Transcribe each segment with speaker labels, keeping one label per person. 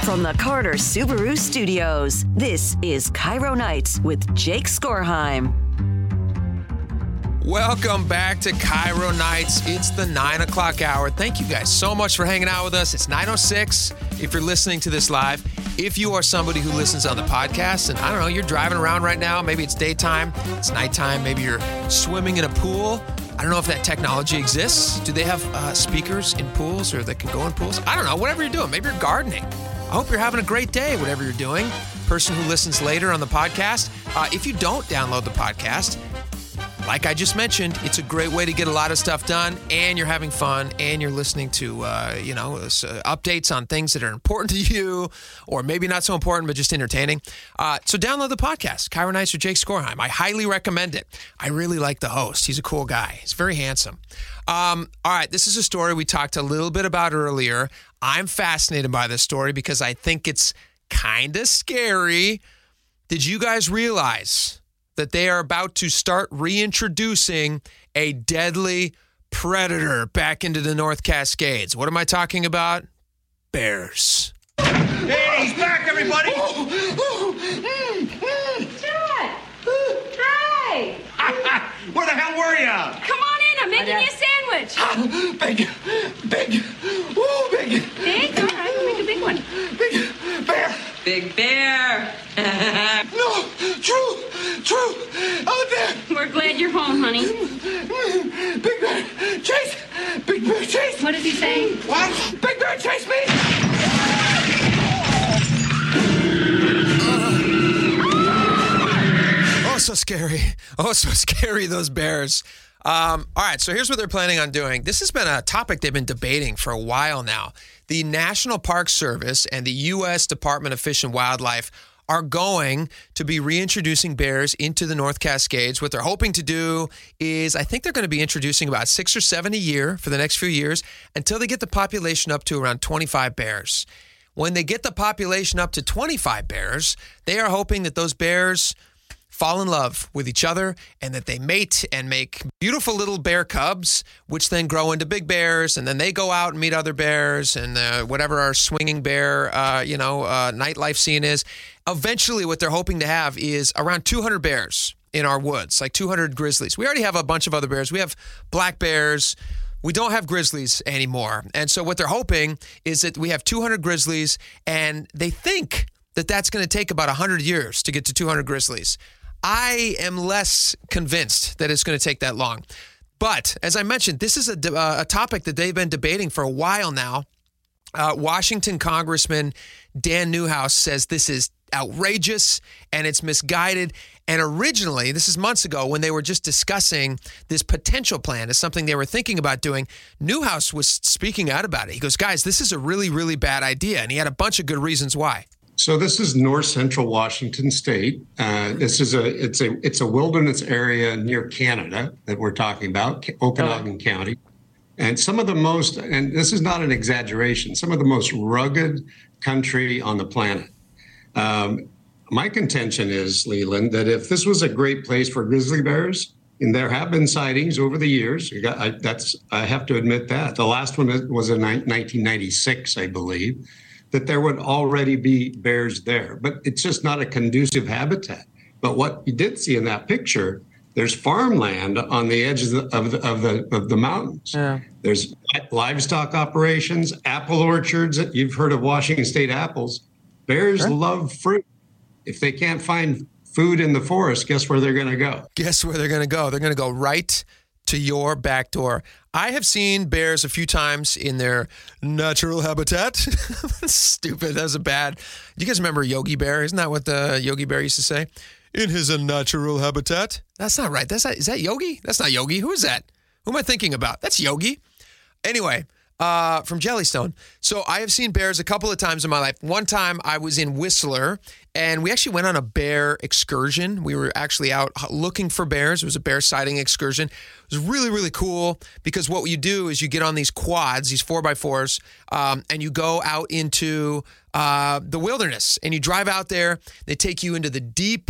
Speaker 1: From the Carter Subaru Studios, this is Cairo Nights with Jake Skorheim.
Speaker 2: Welcome back to Cairo Nights. It's the 9 o'clock hour. Thank you guys so much for hanging out with us. It's 9:06 if you're listening to this live. If you are somebody who listens on the podcast, and I don't know, you're driving around right now, maybe it's daytime, it's nighttime, maybe you're swimming in a pool. I don't know if that technology exists. Do they have speakers in pools or that can go in pools? I don't know, whatever you're doing. Maybe you're gardening. I hope you're having a great day, whatever you're doing. Person who listens later on the podcast. If you don't download the podcast, like I just mentioned, it's a great way to get a lot of stuff done, and you're having fun, and you're listening to, updates on things that are important to you, or maybe not so important, but just entertaining. So download the podcast, Cairo Nights with Jake Skorheim. I highly recommend it. I really like the host. He's a cool guy. He's very handsome. All right, this is a story we talked a little bit about earlier. I'm fascinated by this story because I think it's kind of scary. Did you guys realize that they are about to start reintroducing a deadly predator back into the North Cascades? What am I talking about? Bears.
Speaker 3: Hey, he's back, everybody!
Speaker 4: Chad! Hi!
Speaker 3: Where the hell were ya?
Speaker 4: Come on in, I'm making you a sandwich.
Speaker 3: Big. Woo, big.
Speaker 4: Big? All right, we'll make a big one.
Speaker 3: Big bear.
Speaker 4: Big bear.
Speaker 3: No, true. Out there.
Speaker 4: We're glad you're home, honey.
Speaker 3: Big bear, chase. Big bear, chase.
Speaker 4: What is he saying?
Speaker 3: What? Big bear, chase me.
Speaker 2: Oh, so scary. Oh, so scary, those bears. All right, so here's what they're planning on doing. This has been a topic they've been debating for a while now. The National Park Service and the U.S. Department of Fish and Wildlife are going to be reintroducing bears into the North Cascades. What they're hoping to do is, I think they're going to be introducing about 6 or 7 a year for the next few years until they get the population up to around 25 bears. When they get the population up to 25 bears, they are hoping that those bears fall in love with each other and that they mate and make beautiful little bear cubs, which then grow into big bears, and then they go out and meet other bears and whatever our swinging bear, nightlife scene is. Eventually, what they're hoping to have is around 200 bears in our woods, like 200 grizzlies. We already have a bunch of other bears. We have black bears. We don't have grizzlies anymore. And so what they're hoping is that we have 200 grizzlies, and they think that that's going to take about 100 years to get to 200 grizzlies. I am less convinced that it's going to take that long. But as I mentioned, this is a topic that they've been debating for a while now. Washington Congressman Dan Newhouse says this is outrageous and it's misguided. And originally, this is months ago, when they were just discussing this potential plan as something they were thinking about doing, Newhouse was speaking out about it. He goes, guys, this is a really, really bad idea. And he had a bunch of good reasons why.
Speaker 5: So this is north central Washington State. It's a wilderness area near Canada that we're talking about, Okanagan County. And some of the most, and this is not an exaggeration, some of the most rugged country on the planet. My contention is, Leland, that if this was a great place for grizzly bears, and there have been sightings over the years, I have to admit that. The last one was in 1996, I believe, that there would already be bears there, but it's just not a conducive habitat. But what you did see in that picture, there's farmland on the edges of the mountains. Yeah. There's livestock operations, apple orchards. You've heard of Washington State apples. Bears love fruit. If they can't find food in the forest, guess where they're going to go?
Speaker 2: Guess where they're going to go? They're going to go right to your back door. I have seen bears a few times in their natural habitat. Stupid. That was a bad. Do you guys remember Yogi Bear? Isn't that what the Yogi Bear used to say? In his natural habitat. That's not right. Is that Yogi? That's not Yogi. Who is that? Who am I thinking about? That's Yogi. Anyway, from Jellystone. So I have seen bears a couple of times in my life. One time I was in Whistler, and we actually went on a bear excursion. We were actually out looking for bears. It was a bear sighting excursion. It was really, really cool because what you do is you get on these quads, these 4x4s, and you go out into the wilderness, and you drive out there. They take you into the deep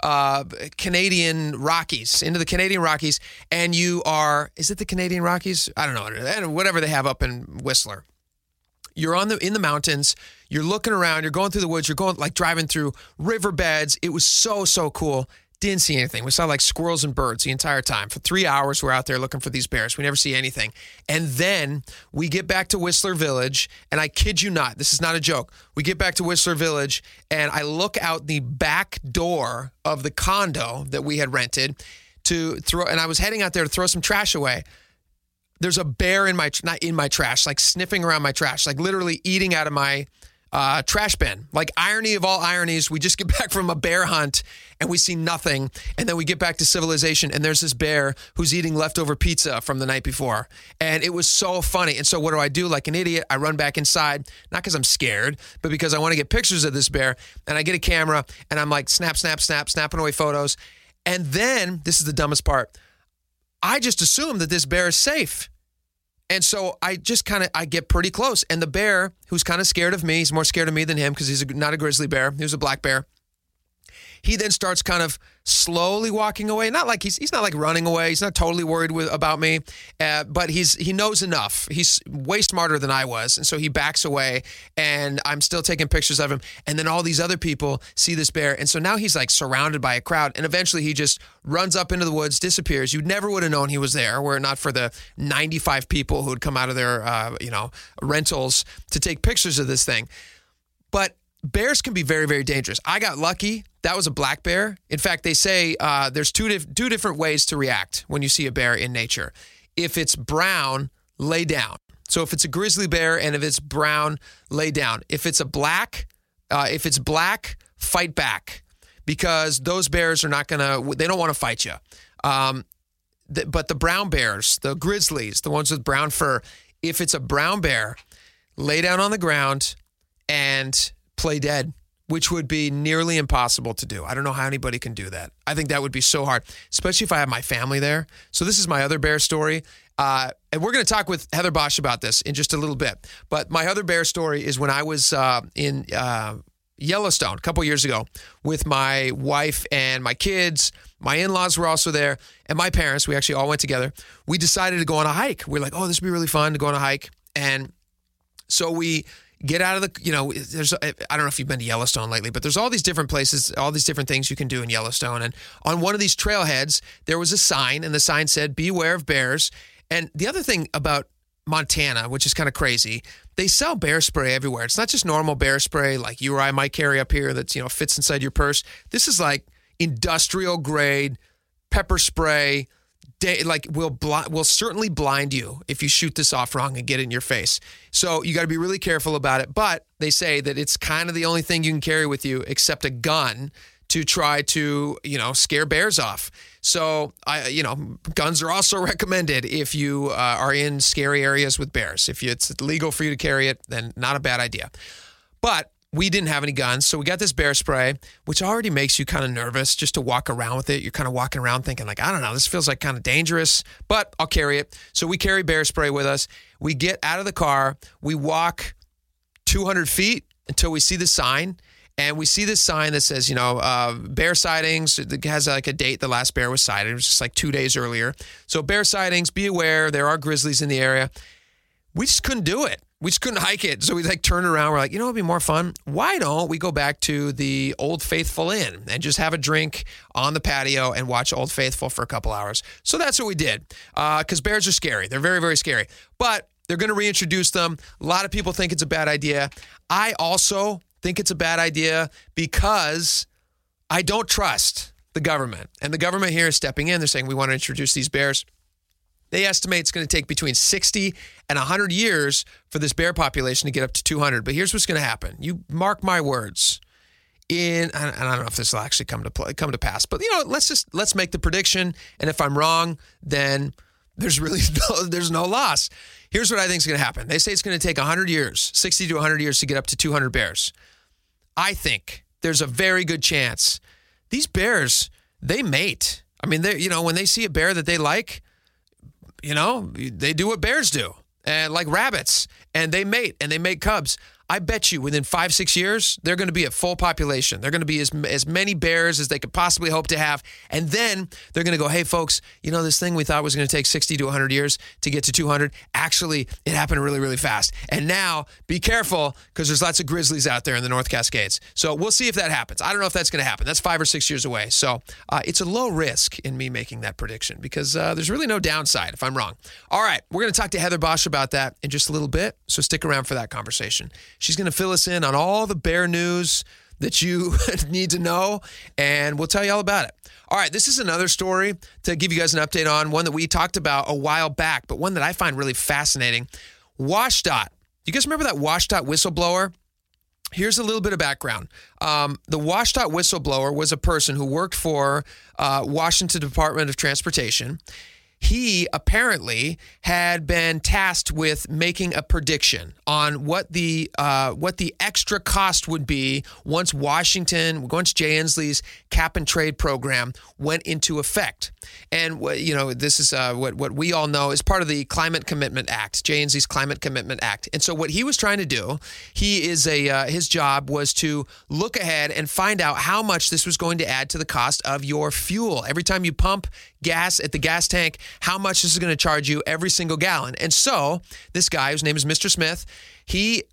Speaker 2: Canadian Rockies, and you are, is it the Canadian Rockies? I don't know, whatever they have up in Whistler. You're in the mountains. You're looking around. You're going through the woods. You're going like driving through riverbeds. It was so cool. Didn't see anything. We saw like squirrels and birds the entire time. For 3 hours, we're out there looking for these bears. We never see anything. And then we get back to Whistler Village, and I kid you not, this is not a joke. We get back to Whistler Village, and I look out the back door of the condo that we had rented to throw, and I was heading out there to throw some trash away. There's a bear not in my trash, like sniffing around my trash, like literally eating out of my trash bin. Like irony of all ironies, we just get back from a bear hunt and we see nothing. And then we get back to civilization and there's this bear who's eating leftover pizza from the night before. And it was so funny. And so what do? Like an idiot, I run back inside, not because I'm scared, but because I want to get pictures of this bear. And I get a camera and I'm like, snapping away photos. And then, this is the dumbest part, I just assume that this bear is safe. And so I just I get pretty close. And the bear, who's kind of scared of me, he's more scared of me than him because he's not a grizzly bear. He was a black bear. He then starts kind of slowly walking away. Not like he's not like running away. He's not totally worried about me, but he knows enough. He's way smarter than I was, and so he backs away. And I'm still taking pictures of him. And then all these other people see this bear, and so now he's like surrounded by a crowd. And eventually, he just runs up into the woods, disappears. You never would have known he was there were it not for the 95 people who had come out of their rentals to take pictures of this thing. But bears can be very, very dangerous. I got lucky. That was a black bear. In fact, they say there's two different ways to react when you see a bear in nature. If it's brown, lay down. So if it's a grizzly bear and if it's brown, lay down. If it's black, fight back, because those bears are they don't want to fight you. But the brown bears, the grizzlies, the ones with brown fur, if it's a brown bear, lay down on the ground and play dead, which would be nearly impossible to do. I don't know how anybody can do that. I think that would be so hard, especially if I have my family there. So this is my other bear story. And we're going to talk with Heather Bosch about this in just a little bit. But my other bear story is when I was in Yellowstone a couple years ago with my wife and my kids. My in-laws were also there, and my parents. We actually all went together. We decided to go on a hike. We're like, oh, this would be really fun to go on a hike. And so we get out of I don't know if you've been to Yellowstone lately, but there's all these different places, all these different things you can do in Yellowstone. And on one of these trailheads, there was a sign, and the sign said, beware of bears. And the other thing about Montana, which is kind of crazy, they sell bear spray everywhere. It's not just normal bear spray like you or I might carry up here that's, fits inside your purse. This is like industrial grade pepper spray. Will certainly blind you if you shoot this off wrong and get it in your face. So you got to be really careful about it. But they say that it's kind of the only thing you can carry with you except a gun to try to, scare bears off. So, guns are also recommended if you are in scary areas with bears. If it's legal for you to carry it, then not a bad idea. But we didn't have any guns, so we got this bear spray, which already makes you kind of nervous just to walk around with it. You're kind of walking around thinking like, I don't know, this feels like kind of dangerous, but I'll carry it. So we carry bear spray with us. We get out of the car. We walk 200 feet until we see the sign. And we see this sign that says, bear sightings. It has like a date the last bear was sighted. It was just like 2 days earlier. So bear sightings, be aware, there are grizzlies in the area. We just couldn't do it. We just couldn't hike it. So we turned around. We're like, it'd be more fun. Why don't we go back to the Old Faithful Inn and just have a drink on the patio and watch Old Faithful for a couple hours? So that's what we did. Because bears are scary. They're very, very scary. But they're going to reintroduce them. A lot of people think it's a bad idea. I also think it's a bad idea because I don't trust the government. And the government here is stepping in. They're saying we want to introduce these bears. They estimate it's going to take between 60 and 100 years for this bear population to get up to 200. But here's what's going to happen. You mark my words. And I don't know if this will actually come to pass. But let's make the prediction. And if I'm wrong, then there's no loss. Here's what I think is going to happen. They say it's going to take 100 years, 60 to 100 years to get up to 200 bears. I think there's a very good chance these bears, they mate. I mean, when they see a bear that they like, they do what bears do, like rabbits. and they mate and they make cubs. I bet you within 5-6 years, they're going to be at full population. They're going to be as many bears as they could possibly hope to have. And then they're going to go, hey, folks, this thing we thought was going to take 60 to 100 years to get to 200, actually, it happened really, really fast. And now, be careful, because there's lots of grizzlies out there in the North Cascades. So we'll see if that happens. I don't know if that's going to happen. That's 5 or 6 years away. So it's a low risk in me making that prediction, because there's really no downside if I'm wrong. All right, we're going to talk to Heather Bosch about that in just a little bit. So stick around for that conversation. She's going to fill us in on all the bear news that you need to know, and we'll tell you all about it. All right, this is another story to give you guys an update on, one that we talked about a while back, but one that I find really fascinating. WSDOT. You guys remember that WSDOT whistleblower? Here's a little bit of background. The WSDOT whistleblower was a person who worked for Washington Department of Transportation. He apparently had been tasked with making a prediction on what the extra cost would be once Jay Inslee's cap and trade program went into effect. And this is what we all know is part of the Climate Commitment Act, Jay Inslee's Climate Commitment Act. And so what he was trying to do, his job was to look ahead and find out how much this was going to add to the cost of your fuel. Every time you pump gas at the gas tank, how much this is going to charge you every single gallon. And so this guy, whose name is Mr. Smith, he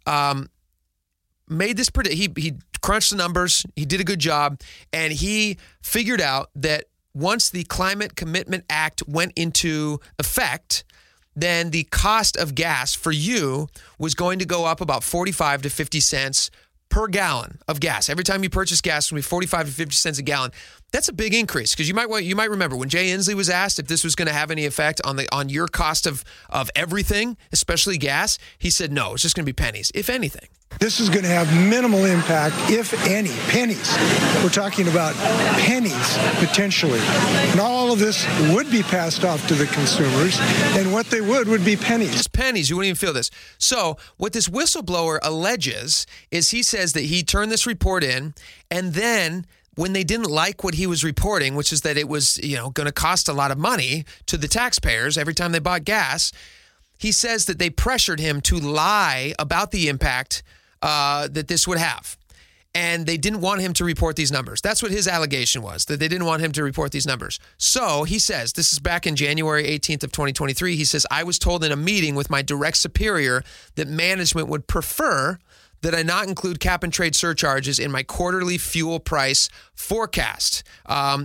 Speaker 2: made this he crunched the numbers, he did a good job, and he figured out that once the Climate Commitment Act went into effect, then the cost of gas for you was going to go up about 45 to 50 cents per gallon of gas. Every time you purchase gas, it's going to be 45 to 50 cents a gallon. That's a big increase, because you might remember when Jay Inslee was asked if this was going to have any effect on your cost of everything, especially gas. He said no, it's just going to be pennies, if anything.
Speaker 6: This is going to have minimal impact, if any, pennies. We're talking about pennies, potentially. Not all of this would be passed off to the consumers, and what they would be pennies.
Speaker 2: Just pennies. You wouldn't even feel this. So what this whistleblower alleges is he says that he turned this report in, and then when they didn't like what he was reporting, which is that it was going to cost a lot of money to the taxpayers every time they bought gas, he says that they pressured him to lie about the impact that this would have. And they didn't want him to report these numbers. That's what his allegation was, that they didn't want him to report these numbers. So he says, this is back in January 18th of 2023, he says, I was told in a meeting with my direct superior that management would prefer that I not include cap and trade surcharges in my quarterly fuel price forecast. And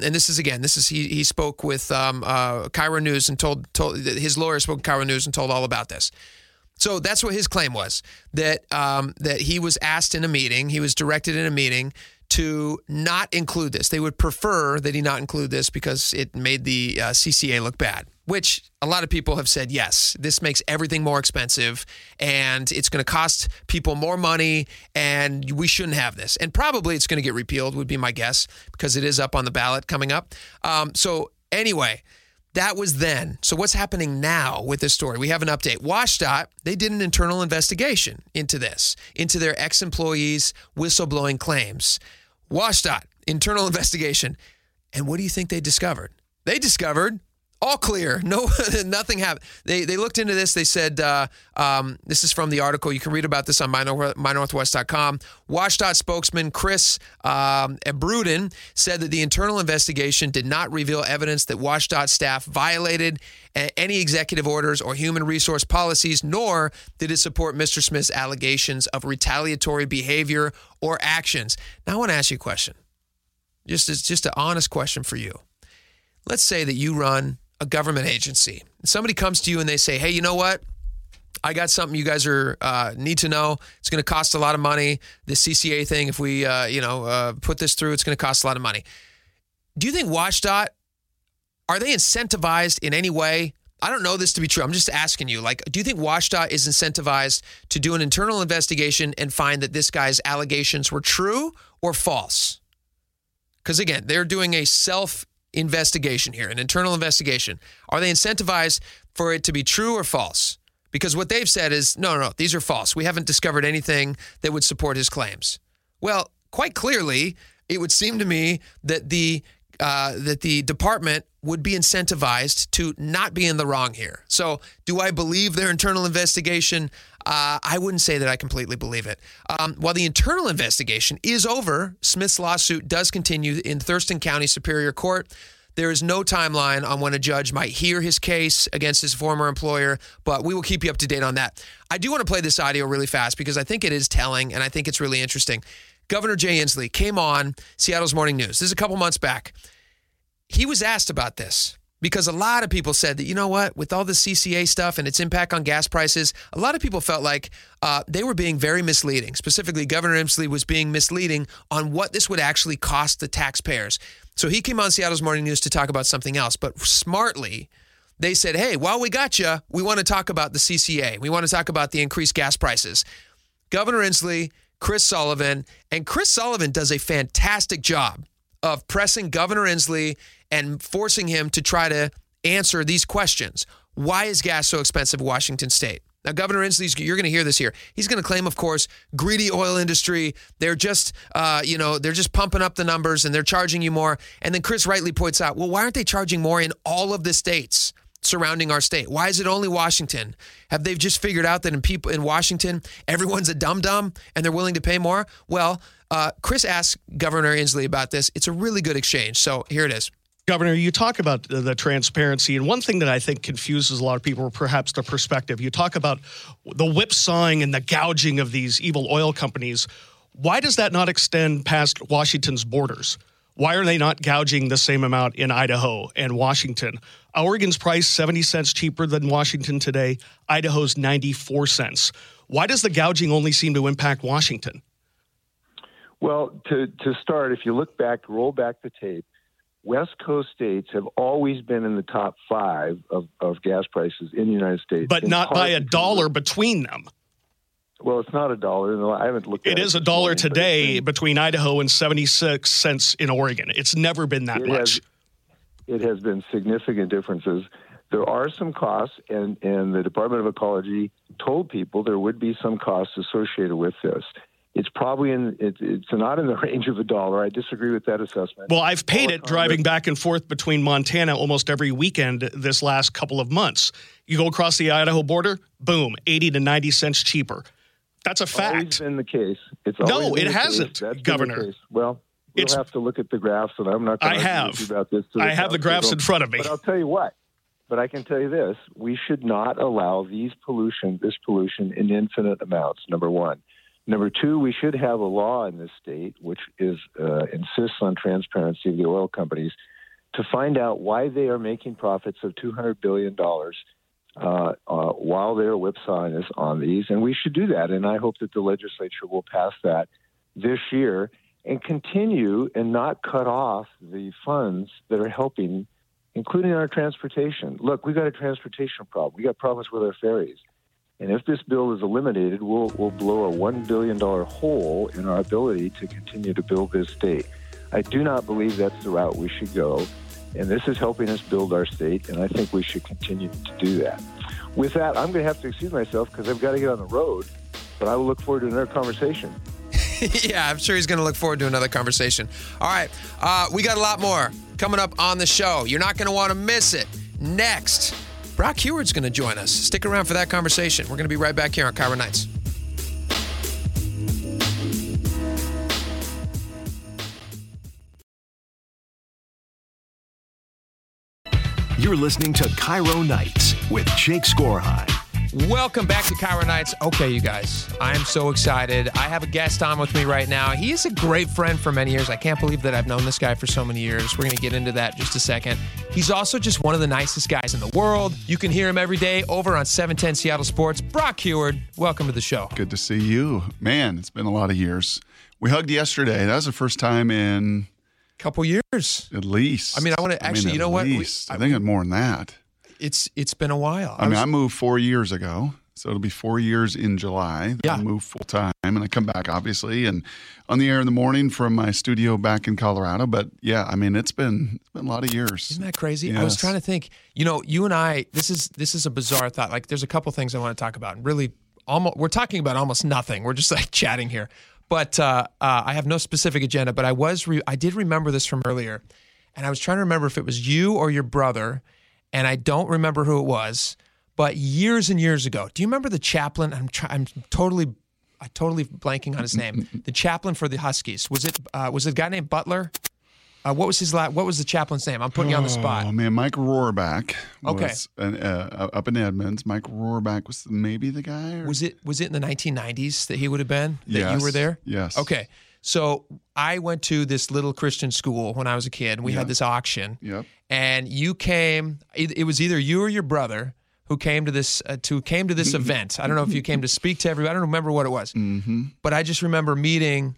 Speaker 2: he spoke with Cairo News and told his lawyer spoke with Cairo News and told all about this. So that's what his claim was, that he was asked in a meeting, he was directed in a meeting to not include this. They would prefer that he not include this because it made the CCA look bad, which a lot of people have said, yes, this makes everything more expensive and it's going to cost people more money and we shouldn't have this. And probably it's going to get repealed would be my guess, because it is up on the ballot coming up. So anyway, that was then. So what's happening now with this story? We have an update. WSDOT, they did an internal investigation into this, into their ex-employees' whistleblowing claims. WSDOT, internal investigation. And what do you think they discovered? They discovered all clear. No, nothing happened. They looked into this. They said, this is from the article. You can read about this on mynorthwest.com. WSDOT spokesman Chris Abrudin said that the internal investigation did not reveal evidence that WSDOT staff violated any executive orders or human resource policies, nor did it support Mr. Smith's allegations of retaliatory behavior or actions. Now, I want to ask you a question. Just an honest question for you. Let's say that you run a government agency. Somebody comes to you and they say, hey, you know what? I got something you guys need to know. It's going to cost a lot of money. The CCA thing, if we put this through, it's going to cost a lot of money. Do you think WSDOT, are they incentivized in any way? I don't know this to be true. I'm just asking you, do you think WSDOT is incentivized to do an internal investigation and find that this guy's allegations were true or false? Because again, they're doing a self-investigation here, an internal investigation. Are they incentivized for it to be true or false? Because what they've said is, no, these are false. We haven't discovered anything that would support his claims. Well, quite clearly, it would seem to me that the department would be incentivized to not be in the wrong here. So do I believe their internal investigation? I wouldn't say that I completely believe it. While the internal investigation is over, Smith's lawsuit does continue in Thurston County Superior Court. There is no timeline on when a judge might hear his case against his former employer, but we will keep you up to date on that. I do want to play this audio really fast because I think it is telling and I think it's really interesting. Governor Jay Inslee came on Seattle's Morning News. This is a couple months back. He was asked about this because a lot of people said that, you know what, with all the CCA stuff and its impact on gas prices, a lot of people felt like they were being very misleading. Specifically, Governor Inslee was being misleading on what this would actually cost the taxpayers. So he came on Seattle's Morning News to talk about something else. But smartly, they said, hey, while we got you, we want to talk about the CCA. We want to talk about the increased gas prices. Governor Inslee, Chris Sullivan, and Chris Sullivan does a fantastic job of pressing Governor Inslee and forcing him to try to answer these questions. Why is gas so expensive in Washington State? Now, Governor Inslee, you're going to hear this here. He's going to claim, of course, greedy oil industry. They're just, they're just pumping up the numbers and they're charging you more. And then Chris rightly points out, well, why aren't they charging more in all of the states surrounding our state? Why is it only Washington? Have they just figured out that in Washington, everyone's a dum-dum and they're willing to pay more? Well, Chris asked Governor Inslee about this. It's a really good exchange. So here it is.
Speaker 7: Governor, you talk about the transparency, and one thing that I think confuses a lot of people, perhaps the perspective. You talk about the whipsawing and the gouging of these evil oil companies. Why does that not extend past Washington's borders? Why are they not gouging the same amount in Idaho and Washington? Oregon's price 70 cents cheaper than Washington today. Idaho's 94 cents. Why does the gouging only seem to impact Washington?
Speaker 8: Well, to start, if you look back, roll back the tape, West Coast states have always been in the top 5 of gas prices in the United States.
Speaker 7: But not by $1 between them.
Speaker 8: Well, it's not $1. I haven't looked at it.
Speaker 7: It is $1 today between Idaho and 76 cents in Oregon. It's never been that much.
Speaker 8: It has been significant differences. There are some costs, and the Department of Ecology told people there would be some costs associated with this. It's probably it's not in the range of $1. I disagree with that assessment.
Speaker 7: Well, I've paid it driving back and forth between Montana almost every weekend this last couple of months. You go across the Idaho border, boom, 80 to 90 cents cheaper. That's a fact.
Speaker 8: It's always been the case.
Speaker 7: No, it hasn't, Governor.
Speaker 8: Well, we'll have to look at the graphs, and I'm not going to argue about this.
Speaker 7: I have the graphs in front of me.
Speaker 8: But I'll tell you what. But I can tell you this. We should not allow this pollution in infinite amounts, number one. Number two, we should have a law in this state which insists on transparency of the oil companies to find out why they are making profits of $200 billion while they're whipsawing us on these. And we should do that. And I hope that the legislature will pass that this year and continue and not cut off the funds that are helping, including our transportation. Look, we got a transportation problem. We got problems with our ferries. And if this bill is eliminated, we'll blow a $1 billion hole in our ability to continue to build this state. I do not believe that's the route we should go. And this is helping us build our state, and I think we should continue to do that. With that, I'm going to have to excuse myself because I've got to get on the road, but I will look forward to another conversation.
Speaker 2: Yeah, I'm sure he's going to look forward to another conversation. All right, we got a lot more coming up on the show. You're not going to want to miss it. Next, Brock Huard's going to join us. Stick around for that conversation. We're going to be right back here on KIRO Nights.
Speaker 9: You're listening to KIRO Nights with Jake Skorheim.
Speaker 2: Welcome back to KIRO Nights. Okay, you guys, I am so excited. I have a guest on with me right now. He is a great friend for many years. I can't believe that I've known this guy for so many years. We're going to get into that in just a second. He's also just one of the nicest guys in the world. You can hear him every day over on 710 Seattle Sports. Brock Huard, welcome to the show.
Speaker 10: Good to see you. Man, it's been a lot of years. We hugged yesterday. That was the first time in...
Speaker 2: couple years.
Speaker 10: At least.
Speaker 2: I mean, I want to actually, you know what?
Speaker 10: I think it's more than that.
Speaker 2: It's been a while.
Speaker 10: I moved 4 years ago, so it'll be 4 years in July.
Speaker 2: Yeah.
Speaker 10: I moved full time, and I come back, obviously, and on the air in the morning from my studio back in Colorado. But yeah, I mean, it's been a lot of years.
Speaker 2: Isn't that crazy?
Speaker 10: Yes.
Speaker 2: I was trying to think, you know, you and I, this is a bizarre thought. Like, there's a couple things I want to talk about. And really, we're talking about almost nothing. We're just like chatting here. But I have no specific agenda, but I did remember this from earlier, and I was trying to remember if it was you or your brother, and I don't remember who it was, But years and years ago, do you remember the chaplain? I'm totally blanking on his name. The chaplain for the Huskies. Was it a guy named Butler? What was the chaplain's name? I'm putting you on the spot.
Speaker 10: Oh man, Mike Rohrbach was
Speaker 2: Okay.
Speaker 10: up in Edmonds. Mike Rohrbach was maybe the guy. Or?
Speaker 2: Was it in the 1990s that he would have been? That
Speaker 10: Yes.
Speaker 2: you were there?
Speaker 10: Yes.
Speaker 2: Okay. So I went to this little Christian school when I was a kid, and we had this auction.
Speaker 10: Yep.
Speaker 2: And you came. It was either you or your brother who came to this event. I don't know if you came to speak to everybody. I don't remember what it was.
Speaker 10: Mm-hmm.
Speaker 2: But I just remember meeting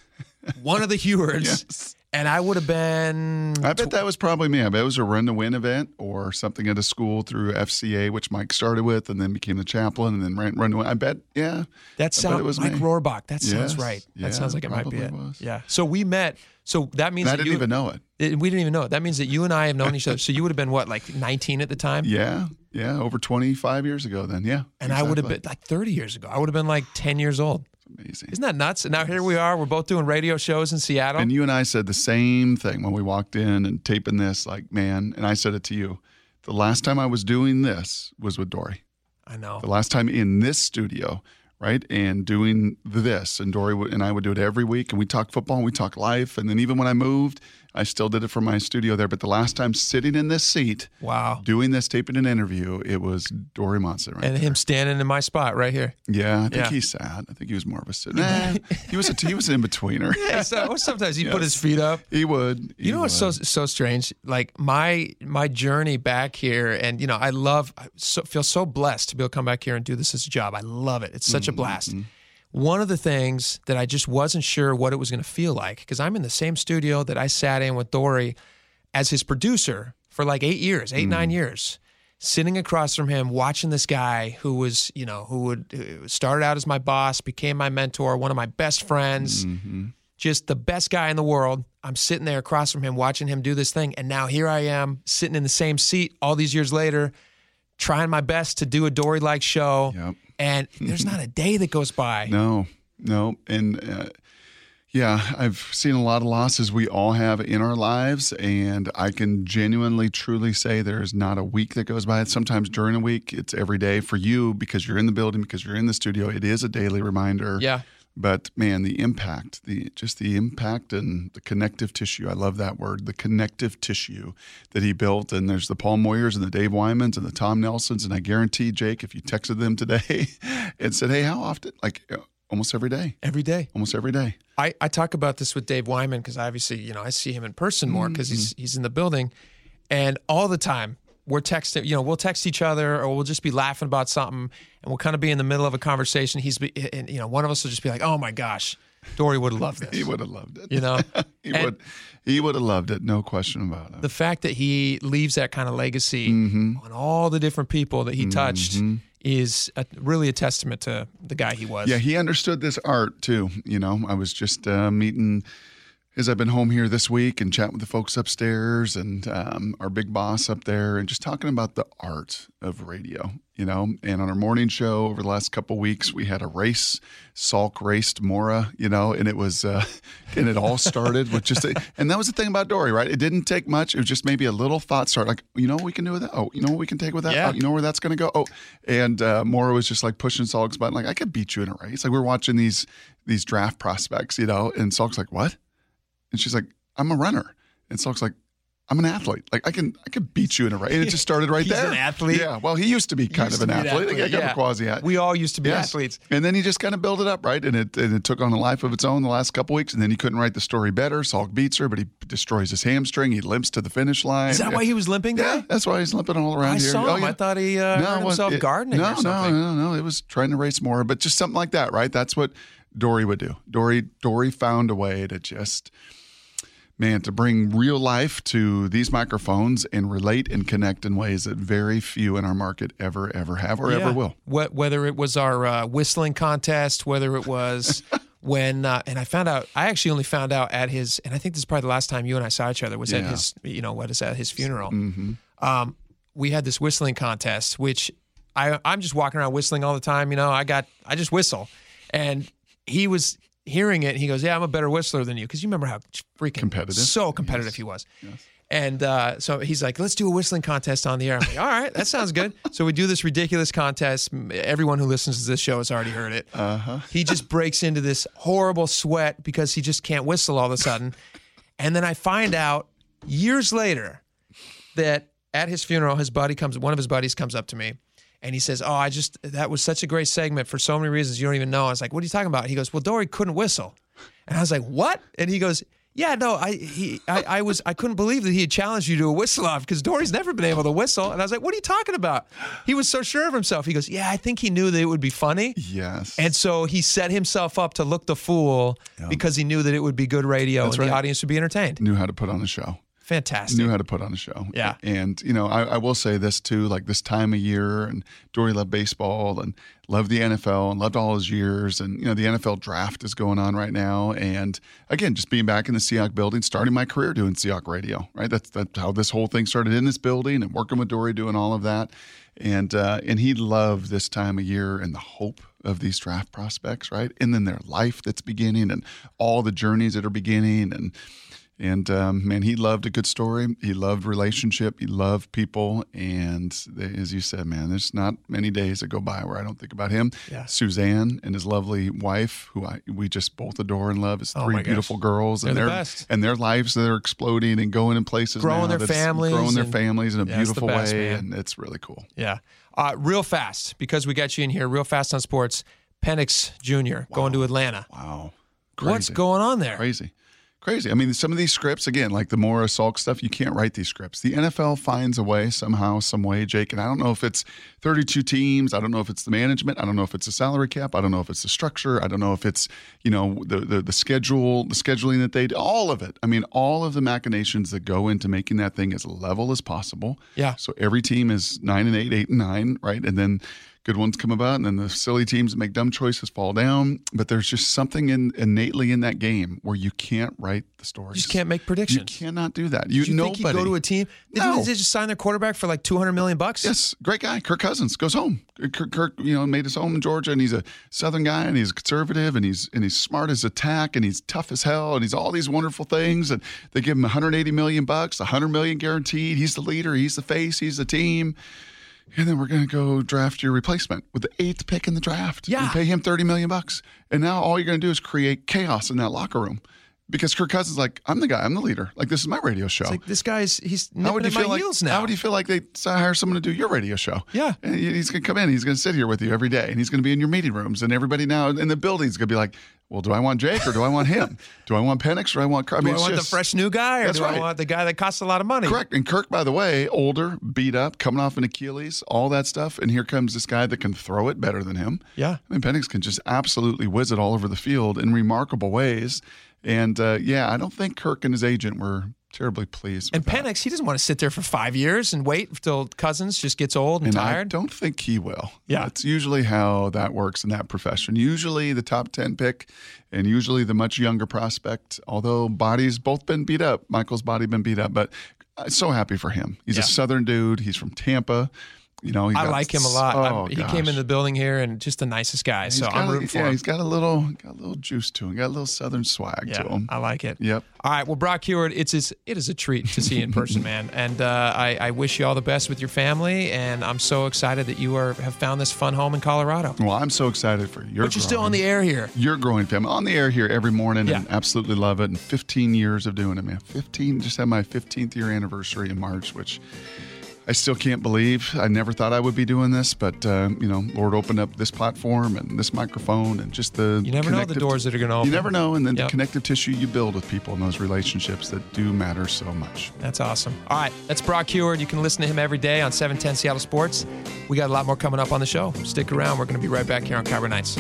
Speaker 2: one of the Hewards.
Speaker 10: Yes.
Speaker 2: And I would have been.
Speaker 10: I bet that was probably me. I bet it was a run to win event or something at a school through FCA, which Mike started with, and then became the chaplain, and then run to win. I bet, yeah.
Speaker 2: That sounds
Speaker 10: it was
Speaker 2: Mike
Speaker 10: me.
Speaker 2: That sounds
Speaker 10: Yes.
Speaker 2: right.
Speaker 10: Yeah,
Speaker 2: That sounds like it might be it.
Speaker 10: probably was.
Speaker 2: Yeah. So we met. So that means
Speaker 10: And I
Speaker 2: that
Speaker 10: didn't even know it.
Speaker 2: We didn't even know it. That means that you and I have known each other. So you would have been what, like 19 at the time?
Speaker 10: Yeah, over 25 years ago then, yeah.
Speaker 2: And I would have been like 30 years ago. I would have been like 10 years old.
Speaker 10: Amazing.
Speaker 2: Isn't that nuts? And now here we are. We're both doing radio shows in Seattle.
Speaker 10: And you and I said the same thing when we walked in and taping this, like, man, and I said it to you, the last time I was doing this was with Dory.
Speaker 2: I know.
Speaker 10: The last time in this studio, right? And doing this, and Dory and I would do it every week, and we talk football and we talk life. And then even when I moved, I still did it from my studio there. But the last time sitting in this seat,
Speaker 2: wow,
Speaker 10: doing this, taping an interview, it was Dory Monson right
Speaker 2: and
Speaker 10: there.
Speaker 2: him standing in my spot right here.
Speaker 10: Yeah, I think he sat. I think he was more of a sit. He was an in-betweener.
Speaker 2: Yeah, so sometimes he put his feet up.
Speaker 10: He would.
Speaker 2: You know what's so strange? Like my journey back here, and you know, I feel so blessed to be able to come back here and do this as a job. I love it. It's such a blast. One of the things that I just wasn't sure what it was going to feel like, because I'm in the same studio that I sat in with Dory as his producer for like 9 years, sitting across from him, watching this guy who started out as my boss, became my mentor, one of my best friends, just the best guy in the world. I'm sitting there across from him, watching him do this thing. And now here I am sitting in the same seat all these years later, trying my best to do a Dory-like show.
Speaker 10: Yep.
Speaker 2: And there's not a day that goes by.
Speaker 10: No. And I've seen a lot of losses we all have in our lives. And I can genuinely, truly say there's not a week that goes by. Sometimes during a week, it's every day for you because you're in the building, because you're in the studio. It is a daily reminder.
Speaker 2: Yeah.
Speaker 10: But man, the impact, the impact and the connective tissue. I love that word, the connective tissue that he built. And there's the Paul Moyers and the Dave Wymans and the Tom Nelsons. And I guarantee, Jake, if you texted them today and said, hey, how often? Like almost every day.
Speaker 2: Every day.
Speaker 10: Almost every day.
Speaker 2: I talk about this with Dave Wyman because obviously, I see him in person more because he's in the building. And all the time, we're texting, we'll text each other or we'll just be laughing about something and we'll kind of be in the middle of a conversation. One of us will just be like, oh my gosh, Dory would have loved this.
Speaker 10: He would have loved it. He would have loved it. No question about it.
Speaker 2: The fact that he leaves that kind of legacy on all the different people that he touched is really a testament to the guy he was.
Speaker 10: Yeah, he understood this art too. I was just meeting as I've been home here this week and chatting with the folks upstairs and our big boss up there and just talking about the art of radio, And on our morning show over the last couple of weeks, we had a race. Salk raced Mora, and it was, and it all started with and that was the thing about Dory, right? It didn't take much. It was just maybe a little thought start, like, what we can do with that? Oh, what we can take with that?
Speaker 2: Yeah.
Speaker 10: Oh, you know where that's going to go? Oh, and Mora was just like pushing Salk's button, like, I could beat you in a race. Like we're watching these draft prospects, and Salk's like, what? And she's like, I'm a runner. And Salk's like, I'm an athlete. Like I can beat you in a race. And it just started right there.
Speaker 2: He's an athlete?
Speaker 10: Yeah. Well, he used to be kind of an athlete. Like, a quasi-athlete.
Speaker 2: We all used to be athletes.
Speaker 10: And then he just kind of built it up, right? And it took on a life of its own the last couple weeks. And then he couldn't write the story better. Salk beats her, but he destroys his hamstring. He limps to the finish line.
Speaker 2: Is that why he was limping there?
Speaker 10: Yeah, that's why he's limping all around here.
Speaker 2: I saw him. I thought he hurt himself gardening or something.
Speaker 10: No. It was trying to race more, but just something like that, right? That's what Dory would do. Dory found a way to just... Man, to bring real life to these microphones and relate and connect in ways that very few in our market ever have or ever will.
Speaker 2: Whether it was our whistling contest, whether it was when, and I actually only found out at his, and I think this is probably the last time you and I saw each other was at his, at his funeral.
Speaker 10: Mm-hmm.
Speaker 2: We had this whistling contest, which I'm just walking around whistling all the time. I just whistle. And he was hearing it, he goes, yeah, I'm a better whistler than you. Because you remember how freaking
Speaker 10: competitive
Speaker 2: he was.
Speaker 10: Yes.
Speaker 2: And so he's like, let's do a whistling contest on the air. I'm like, all right, that sounds good. So we do this ridiculous contest. Everyone who listens to this show has already heard it. He just breaks into this horrible sweat because he just can't whistle all of a sudden. And then I find out years later that at his funeral, one of his buddies comes up to me and he says, that was such a great segment for so many reasons you don't even know. I was like, what are you talking about? He goes, well, Dory couldn't whistle. And I was like, what? And he goes, yeah, no, I couldn't believe that he had challenged you to a whistle-off because Dory's never been able to whistle. And I was like, what are you talking about? He was so sure of himself. He goes, yeah, I think he knew that it would be funny.
Speaker 10: Yes.
Speaker 2: And so he set himself up to look the fool because he knew that it would be good radio the audience would be entertained.
Speaker 10: Knew how to put on a show.
Speaker 2: Fantastic.
Speaker 10: Knew how to put on a show.
Speaker 2: Yeah.
Speaker 10: And, I will say this too, like this time of year, and Dory loved baseball and loved the NFL and loved all his years. And, the NFL draft is going on right now. And again, just being back in the Seahawk building, starting my career doing Seahawk radio, right? That's how this whole thing started, in this building and working with Dory, doing all of that. And he loved this time of year and the hope of these draft prospects, right? And then their life that's beginning and all the journeys that are beginning. And man, he loved a good story. He loved relationship. He loved people. And as you said, man, there's not many days that go by where I don't think about him.
Speaker 2: Yeah.
Speaker 10: Suzanne and his lovely wife, who we just both adore and love. His three beautiful girls.
Speaker 2: They're the best.
Speaker 10: And their lives that are exploding and going in places
Speaker 2: growing
Speaker 10: now.
Speaker 2: their families
Speaker 10: in a beautiful
Speaker 2: best,
Speaker 10: way.
Speaker 2: man.
Speaker 10: And it's really cool.
Speaker 2: Yeah. Real fast, because we got you in here, real fast on sports. Penix Jr. going to Atlanta.
Speaker 10: Wow. Crazy.
Speaker 2: What's going on there?
Speaker 10: Crazy. I mean, some of these scripts, again, like the Morris Salk stuff, you can't write these scripts. The NFL finds a way somehow, some way, Jake, and I don't know if it's 32 teams. I don't know if it's the management. I don't know if it's a salary cap. I don't know if it's the structure. I don't know if it's, the schedule, the scheduling that they do, all of it. I mean, all of the machinations that go into making that thing as level as possible.
Speaker 2: Yeah.
Speaker 10: So every team is 9-8, 8-9, right? And then good ones come about, and then the silly teams that make dumb choices fall down. But there's just something innately in that game where you can't write the stories.
Speaker 2: You just can't make predictions.
Speaker 10: You cannot do that.
Speaker 2: Did you think he'd go to a team? Didn't they just sign their quarterback for like $200 million?
Speaker 10: Yes, great guy. Kirk Cousins goes home. Kirk, made his home in Georgia, and he's a Southern guy, and he's conservative, and he's smart as a tack, and he's tough as hell, and he's all these wonderful things. And they give him $180 million, $100 million guaranteed. He's the leader. He's the face. He's the team. And then we're going to go draft your replacement with the 8th pick in the draft.
Speaker 2: Yeah.
Speaker 10: And pay him $30 million. And now all you're going to do is create chaos in that locker room. Because Kirk Cousins is like, I'm the guy. I'm the leader. Like, this is my radio show.
Speaker 2: It's like, this guy's, he's nipping at my heels now.
Speaker 10: How would you feel like they hire someone to do your radio show?
Speaker 2: Yeah.
Speaker 10: And he's going to come in. He's going to sit here with you every day. And he's going to be in your meeting rooms. And everybody now in the building's going to be like, well, do I want Jake or do I want him? Do I want Penix or do I want Kirk?
Speaker 2: Do I want the fresh new guy or I want the guy that costs a lot of money?
Speaker 10: Correct. And Kirk, by the way, older, beat up, coming off an Achilles, all that stuff. And here comes this guy that can throw it better than him.
Speaker 2: Yeah.
Speaker 10: I mean, Penix can just absolutely whiz it all over the field in remarkable ways. And, I don't think Kirk and his agent were terribly pleased with
Speaker 2: Penix, he doesn't want to sit there for 5 years and wait until Cousins just gets old and tired.
Speaker 10: I don't think he will.
Speaker 2: Yeah.
Speaker 10: That's usually how that works in that profession. Usually the top 10 pick and usually the much younger prospect, although body's both been beat up. Michael's body been beat up, but I'm so happy for him. He's a Southern dude. He's from Tampa.
Speaker 2: I like him a lot. He came in the building here and just the nicest guy. So I'm rooting for him.
Speaker 10: He's got a little juice to him. Got a little Southern swag to him.
Speaker 2: I like it.
Speaker 10: Yep.
Speaker 2: All right. Well, Brock Huard, it is a treat to see you in person, man. And I wish you all the best with your family. And I'm so excited that you have found this fun home in Colorado.
Speaker 10: Well, I'm so excited for you.
Speaker 2: But you're still on the air here.
Speaker 10: You're growing family. On the air here every morning and absolutely love it. And 15 years of doing it, man. Just had my 15th year anniversary in March, which I still can't believe. I never thought I would be doing this, but Lord opened up this platform and this microphone and just the.
Speaker 2: You never know the doors that are going to open.
Speaker 10: You never know, and then the connective tissue you build with people and those relationships that do matter so much.
Speaker 2: That's awesome. All right, that's Brock Huard. You can listen to him every day on 710 Seattle Sports. We got a lot more coming up on the show. Stick around. We're going to be right back here on KIRO Nights.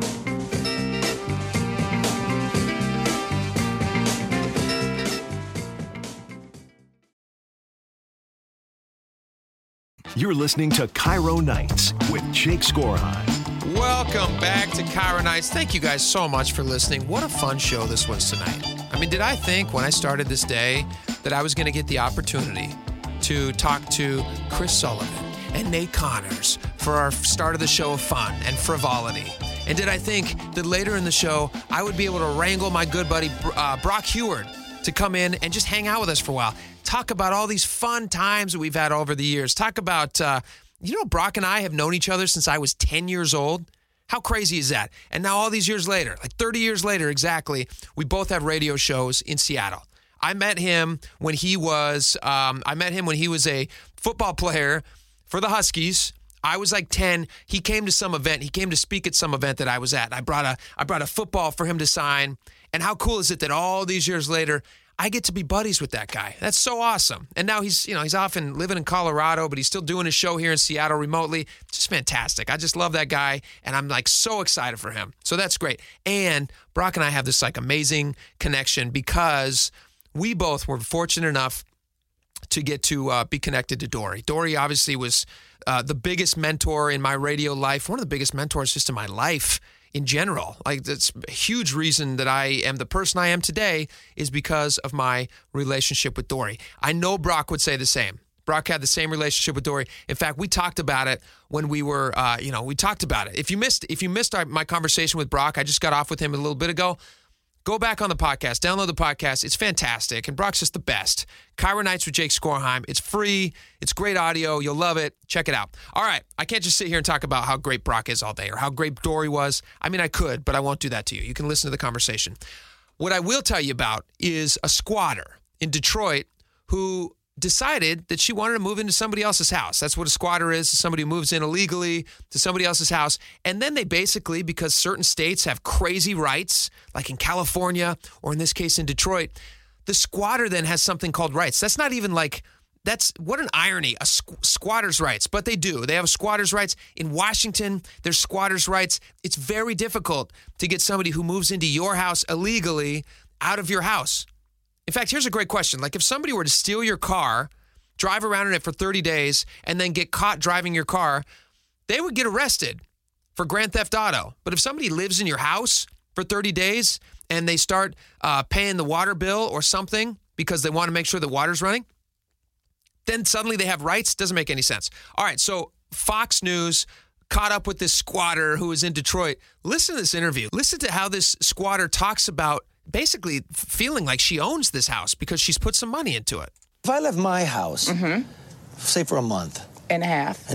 Speaker 9: You're listening to KIRO Nights with Jake Skorheim.
Speaker 2: Welcome back to KIRO Nights. Thank you guys so much for listening. What a fun show this was tonight. I mean, did I think when I started this day that I was going to get the opportunity to talk to Chris Sullivan and Nate Connors for our start of the show of fun and frivolity? And did I think that later in the show I would be able to wrangle my good buddy Brock Huard to come in and just hang out with us for a while? talk about all these fun times that we've had over the years. Talk about, Brock and I have known each other since I was 10 years old. How crazy is that? And now all these years later, like 30 years later exactly, we both have radio shows in Seattle. I met him when he was a football player for the Huskies. I was like 10. He came to some event. He came to speak at some event that I was at. I brought a football for him to sign. And how cool is it that all these years later, I get to be buddies with that guy? That's so awesome. And now he's off and living in Colorado, but he's still doing his show here in Seattle remotely. Just fantastic. I just love that guy, and I'm like so excited for him. So that's great. And Brock and I have this like amazing connection because we both were fortunate enough to get to be connected to Dory. Dory obviously was the biggest mentor in my radio life, one of the biggest mentors just in my life in general. Like, that's a huge reason that I am the person I am today is because of my relationship with Dory. I know Brock would say the same. Brock had the same relationship with Dory. In fact, we talked about it when we were, we talked about it. If you missed my conversation with Brock, I just got off with him a little bit ago. Go back on the podcast, download the podcast. It's fantastic, and Brock's just the best. KIRO Nights with Jake Skorheim. It's free. It's great audio. You'll love it. Check it out. All right, I can't just sit here and talk about how great Brock is all day or how great Dory was. I mean, I could, but I won't do that to you. You can listen to the conversation. What I will tell you about is a squatter in Detroit who decided that she wanted to move into somebody else's house. That's what a squatter is, somebody who moves in illegally to somebody else's house. And then they basically, because certain states have crazy rights, like in California, or in this case in Detroit, the squatter then has something called rights. That's not even like, that's, what an irony, a squatter's rights. But they do. They have squatter's rights. In Washington, there's squatter's rights. It's very difficult to get somebody who moves into your house illegally out of your house. In fact, here's a great question. Like, if somebody were to steal your car, drive around in it for 30 days, and then get caught driving your car, they would get arrested for grand theft auto. But if somebody lives in your house for 30 days and they start paying the water bill or something because they want to make sure the water's running, then suddenly they have rights. Doesn't make any sense. All right, so Fox News caught up with this squatter who is in Detroit. Listen to this interview. Listen to how this squatter talks about basically feeling like she owns this house because she's put some money into it.
Speaker 11: If I left my house, say for a month
Speaker 12: and a half,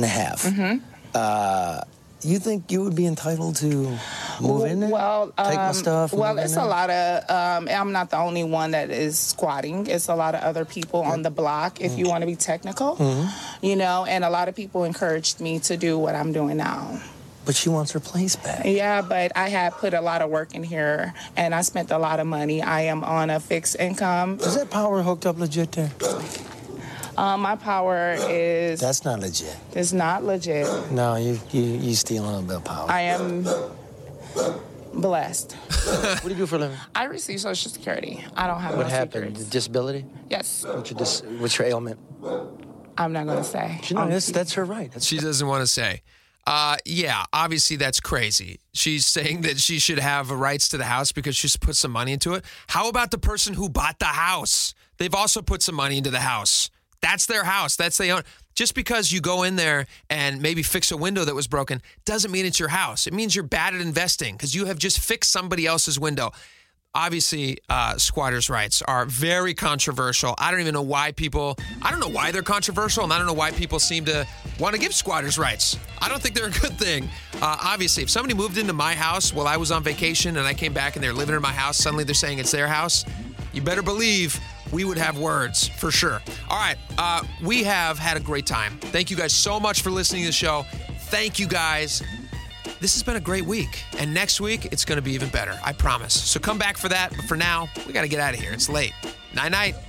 Speaker 11: you think you would be entitled to move in there?
Speaker 12: Well,
Speaker 11: take my stuff.
Speaker 12: Well, it's a lot of. I'm not the only one that is squatting. It's a lot of other people on the block. If you want to be technical, and a lot of people encouraged me to do what I'm doing now.
Speaker 11: But she wants her place back.
Speaker 12: Yeah, but I had put a lot of work in here, and I spent a lot of money. I am on a fixed income.
Speaker 11: Is that power hooked up legit there?
Speaker 12: My power is...
Speaker 11: That's not legit.
Speaker 12: It's not legit.
Speaker 11: No, you stealing a little bit of power.
Speaker 12: I am blessed.
Speaker 11: What do you do for a living?
Speaker 12: I receive Social Security. I don't have
Speaker 11: What happened?
Speaker 12: secrets.
Speaker 11: Disability?
Speaker 12: Yes.
Speaker 11: What's your ailment?
Speaker 12: I'm not going to say.
Speaker 11: That's her right.
Speaker 2: She doesn't want to say. Yeah, obviously that's crazy. She's saying that she should have rights to the house because she's put some money into it. How about the person who bought the house? They've also put some money into the house. That's their house. That's their own. Just because you go in there and maybe fix a window that was broken doesn't mean it's your house. It means you're bad at investing because you have just fixed somebody else's window. Obviously, squatters' rights are very controversial. I don't know why they're controversial, and I don't know why people seem to want to give squatters' rights. I don't think they're a good thing. Obviously, if somebody moved into my house while I was on vacation and I came back and they're living in my house, suddenly they're saying it's their house, you better believe we would have words for sure. All right, we have had a great time. Thank you guys so much for listening to the show. Thank you guys. This has been a great week, and next week it's going to be even better, I promise. So come back for that, but for now, we got to get out of here. It's late. Night-night.